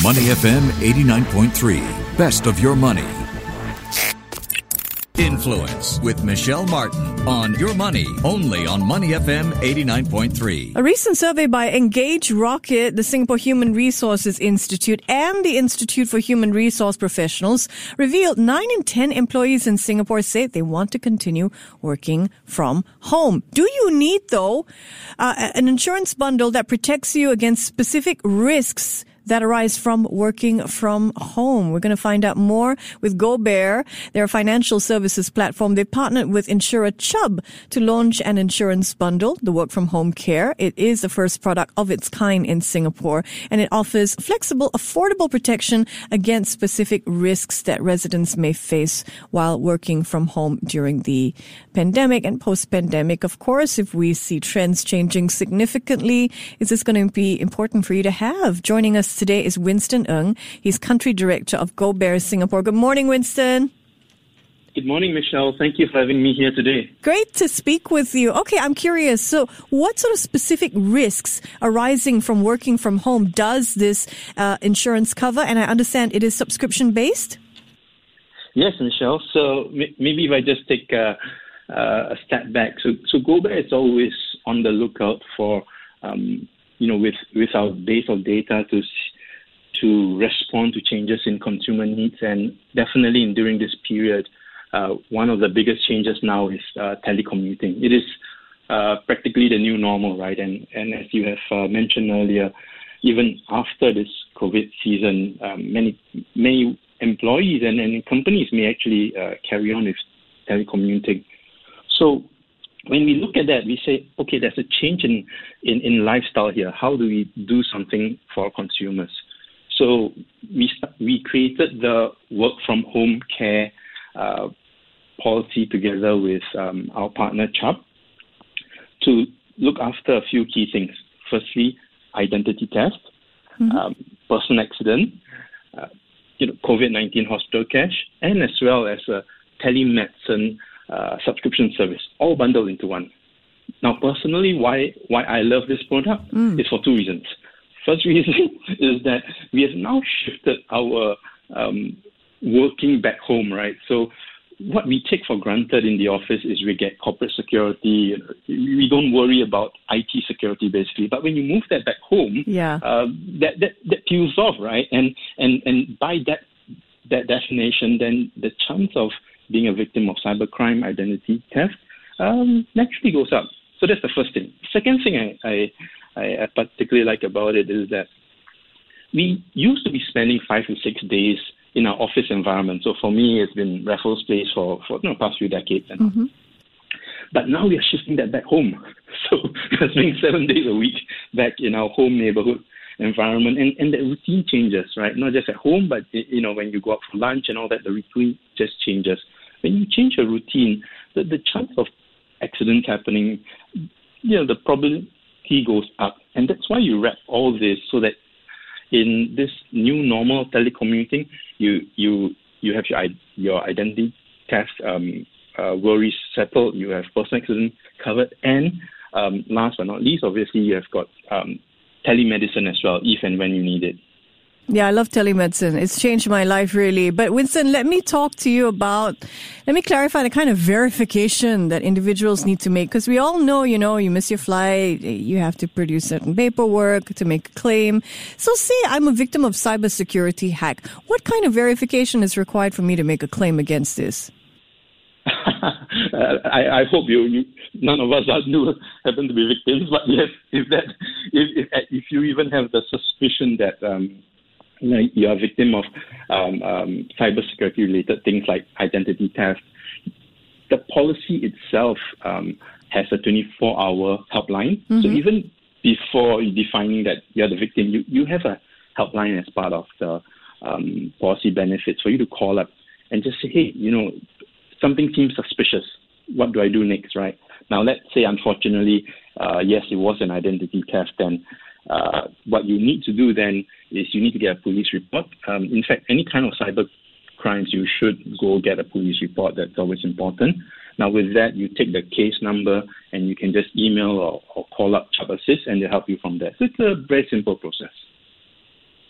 Money FM 89.3. Best of your money. Influence with Michelle Martin on Your Money, only on Money FM 89.3. A recent survey by Engage Rocket, the Singapore Human Resources Institute, and the Institute for Human Resource Professionals revealed 9 in 10 employees in Singapore say they want to continue working from home. Do you need, though, an insurance bundle that protects you against specific risks that arise from working from home? We're going to find out more with GoBear. They're a financial services platform. They partnered with insurer Chubb to launch an insurance bundle, the Work From Home Care. It is the first product of its kind in Singapore, and it offers flexible, affordable protection against specific risks that residents may face while working from home during the pandemic and post-pandemic. Of course, if we see trends changing significantly, is this going to be important for you to have? Joining us today is Winston Ng. He's Country Director of GoBear Singapore. Good morning, Winston. Good morning, Michelle. Thank you for having me here today. Great to speak with you. Okay, I'm curious. So what sort of specific risks arising from working from home does this insurance cover? And I understand it is subscription-based? Yes, Michelle. So maybe if I just take a step back. So GoBear is always on the lookout for with our base of data to respond to changes in consumer needs, and definitely during this period, one of the biggest changes now is telecommuting. It is practically the new normal, right? And as you have mentioned earlier, even after this COVID season, many employees and companies may actually carry on with telecommuting. So when we look at that, we say, okay, there's a change in lifestyle here. How do we do something for consumers? So we created the Work From Home Care policy together with our partner Chubb to look after a few key things. Firstly, identity theft, personal accident, COVID-19 hospital cash, and as well as a telemedicine subscription service, all bundled into one. Now, personally, why I love this product is for two reasons. First reason is that we have now shifted our working back home, right? So what we take for granted in the office is we get corporate security. We don't worry about IT security, basically. But when you move that back home, that peels off, right? And by that definition, then the chance of being a victim of cybercrime, identity theft, naturally goes up. So that's the first thing. Second thing I particularly like about it is that we used to be spending 5 to 6 days in our office environment. So for me, it's been Raffles Place for the past few decades. But now we are shifting that back home. So we're spending 7 days a week back in our home neighborhood environment, and the routine changes, right? Not just at home, but when you go out for lunch and all that, the routine just changes. When you change your routine, the chance of accidents happening, the probability goes up, and that's why you wrap all this so that in this new normal telecommuting, you have your identity theft worries settled, you have personal accident covered, and last but not least, obviously, you have got telemedicine as well, if and when you need it. Yeah, I love telemedicine. It's changed my life, really. But Winston, let me clarify the kind of verification that individuals need to make. Because we all know, you miss your flight, you have to produce certain paperwork to make a claim. So say I'm a victim of cybersecurity hack. What kind of verification is required for me to make a claim against this? I hope none of us happen to be victims, but yes, if you even have the suspicion that you are a victim of cybersecurity related things like identity theft, the policy itself has a 24-hour helpline. So even before defining that you're the victim, you have a helpline as part of the policy benefits for you to call up and just say, hey, something seems suspicious. What do I do next, right? Now, let's say, unfortunately, yes, it was an identity theft, then what you need to do then is you need to get a police report. In fact, any kind of cyber crimes, you should go get a police report. That's always important. Now, with that, you take the case number and you can just email or call up Chubb Assist, and they'll help you from there. So it's a very simple process.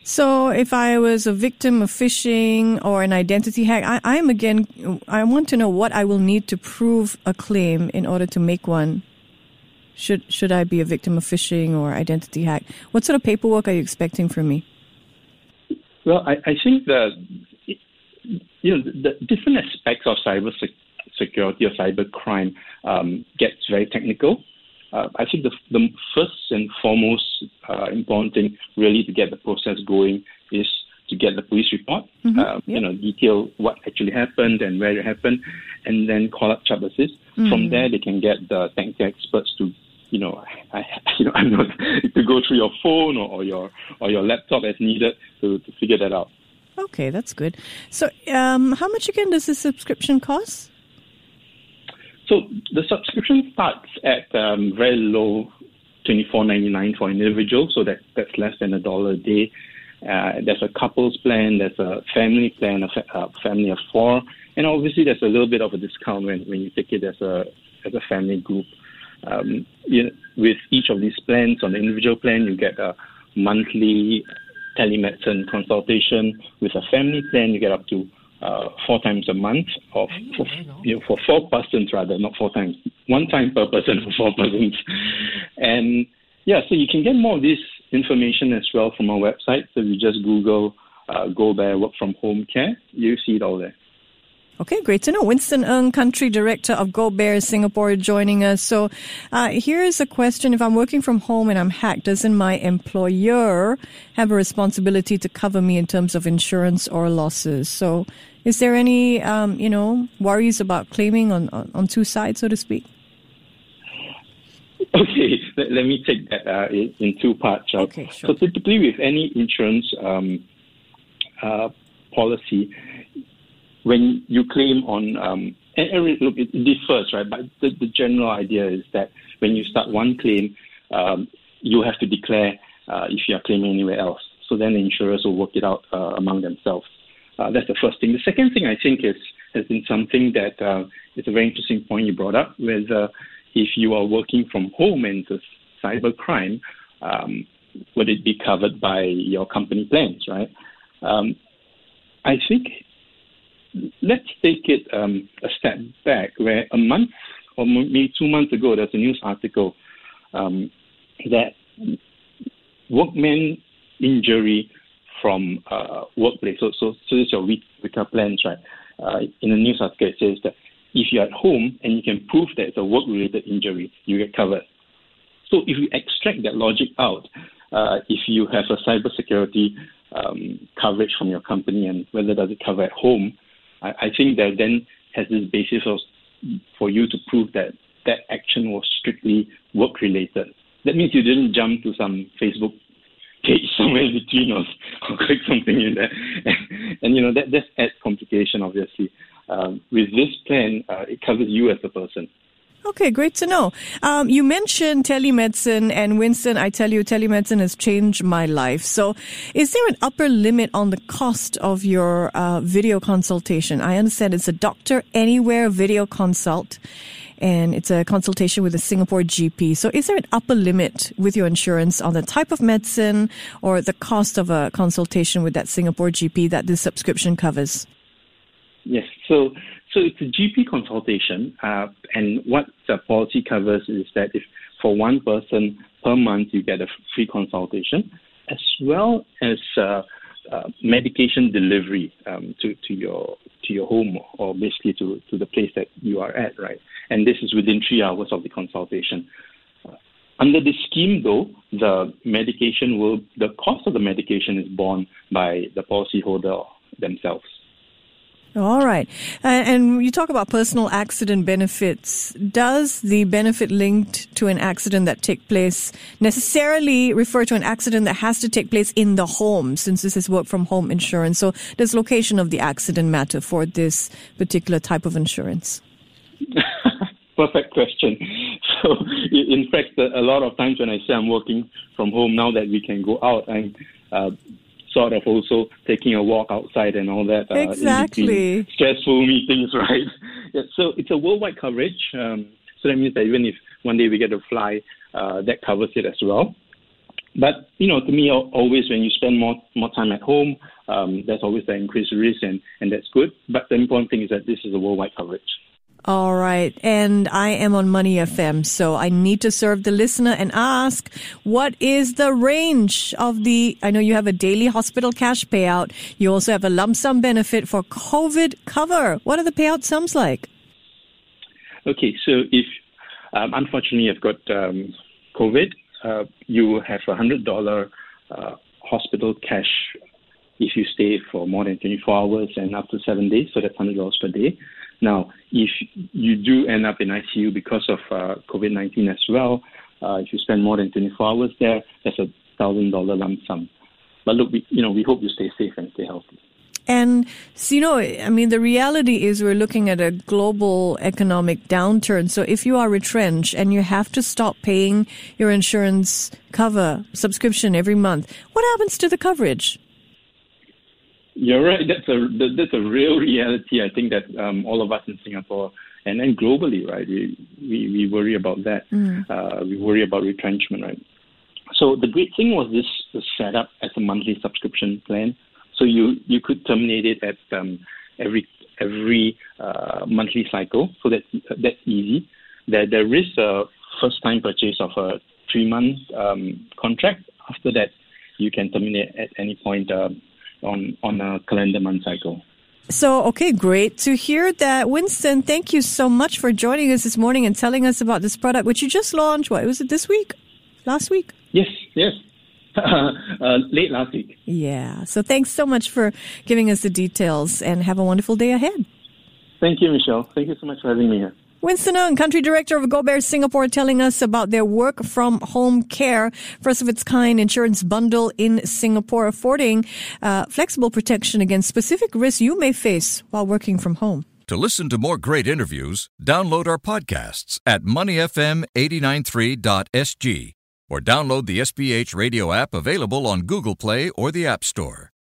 So if I was a victim of phishing or an identity hack, I want to know what I will need to prove a claim in order to make one. Should I be a victim of phishing or identity hack? What sort of paperwork are you expecting from me? Well, I think that the different aspects of cyber security or cyber crime gets very technical. I think the first and foremost important thing really to get the process going is to get the police report, detail what actually happened and where it happened, and then call up Chubb Assist. From there, they can get the technical experts to, I'm not to go through your phone or your laptop as needed to figure that out. Okay, that's good. So, how much again does this subscription cost? So the subscription starts at very low, $24.99 for an individual. So that's less than $1 a day. There's a couples plan, there's a family plan, a family of 4, and obviously there's a little bit of a discount when you take it as a family group. With each of these plans, on the individual plan, you get a monthly telemedicine consultation. With a family plan, you get up to 4 times a month, or for 4 persons rather, not 4 times. 1 time per person for 4 persons. And so you can get more of this information as well from our website. So you just Google GoBear Work From Home Care, you see it all there. Okay, great to know. Winston Ng, Country Director of GoBear Singapore, joining us. So here's a question. If I'm working from home and I'm hacked, doesn't my employer have a responsibility to cover me in terms of insurance or losses? So is there any, worries about claiming on two sides, so to speak? Okay, let me take that in 2 parts. Okay, sure. So typically with any insurance policy, when you claim on, look, it differs, right? But the general idea is that when you start one claim, you have to declare if you are claiming anywhere else. So then the insurers will work it out among themselves. That's the first thing. The second thing I think has been something that is a very interesting point you brought up, whether if you are working from home and it's a cyber crime, would it be covered by your company plans, right? I think let's take it a step back, where a month or maybe 2 months ago, there's a news article that workman injury from workplace. So this is your WICA plans, right? In the news article, it says that if you're at home and you can prove that it's a work-related injury, you get covered. So if you extract that logic out, if you have a cybersecurity coverage from your company and whether does it cover at home, I think that then has this basis for you to prove that that action was strictly work-related. That means you didn't jump to some Facebook page somewhere in between or click something in there. And that just adds complication, obviously. With this plan, it covers you as a person. Okay, great to know. You mentioned telemedicine, and Winston, I tell you, telemedicine has changed my life. So is there an upper limit on the cost of your video consultation? I understand it's a Doctor Anywhere video consult, and it's a consultation with a Singapore GP. So is there an upper limit with your insurance on the type of medicine or the cost of a consultation with that Singapore GP that this subscription covers? Yes, so it's a GP consultation, and what the policy covers is that if for 1 person per month you get a free consultation, as well as medication delivery to your home or basically to the place that you are at, right? And this is within 3 hours of the consultation. Under the scheme, though, the cost of the medication is borne by the policyholder themselves. All right. And you talk about personal accident benefits. Does the benefit linked to an accident that take place necessarily refer to an accident that has to take place in the home, since this is work from home insurance? So does location of the accident matter for this particular type of insurance? Perfect question. So, in fact, a lot of times when I say I'm working from home, now that we can go out, I'm sort of also taking a walk outside and all that. Exactly. Stressful meetings, right? Yeah, so it's a worldwide coverage. So that means that even if one day we get to fly, that covers it as well. But, to me, always when you spend more time at home, there's always that increased risk, and that's good. But the important thing is that this is a worldwide coverage. All right. And I am on Money FM, so I need to serve the listener and ask, what is the range of I know you have a daily hospital cash payout. You also have a lump sum benefit for COVID cover. What are the payout sums like? Okay, so if, unfortunately, you've got COVID, you have $100 hospital cash if you stay for more than 24 hours and up to 7 days, so that's $100 per day. Now, if you do end up in ICU because of COVID-19 as well, if you spend more than 24 hours there, that's a $1,000 lump sum. But look, we hope you stay safe and stay healthy. And so, the reality is we're looking at a global economic downturn. So if you are retrenched and you have to stop paying your insurance cover subscription every month, what happens to the coverage? You're right. That's a real reality. I think that all of us in Singapore and then globally, right, we worry about that. We worry about retrenchment, right? So the great thing was this was set up as a monthly subscription plan. So you could terminate it at every monthly cycle. So that's easy. There is a first time purchase of a 3-month contract. After that, you can terminate at any point on a calendar month cycle. So, okay, great to hear that. Winston, thank you so much for joining us this morning and telling us about this product, which you just launched. What was it, this week? Last week? Yes. Late last week. Yeah. So thanks so much for giving us the details, and have a wonderful day ahead. Thank you, Michelle. Thank you so much for having me here. Winston Ng, Country Director of GoBear Singapore, telling us about their work from home care, first of its kind insurance bundle in Singapore, affording flexible protection against specific risks you may face while working from home. To listen to more great interviews, download our podcasts at moneyfm893.sg or download the SPH radio app available on Google Play or the App Store.